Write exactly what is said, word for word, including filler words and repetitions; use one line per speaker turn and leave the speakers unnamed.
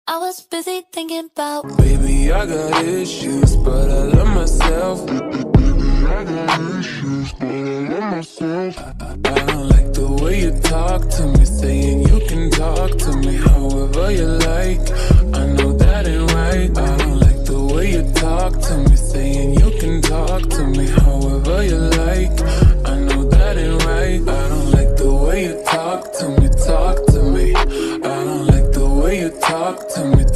I was busy thinking about.
Baby, I got issues, but I love myself. I got issues, but I love myself. I, I, I don't like the way you talk to me, saying you can talk to me however you like. I know that ain't right. I don't like the way you talk to me, saying you can talk to me however you like. I know that ain't right. I don't like the way you talk to me, talk to me. I don't like the way you talk to me,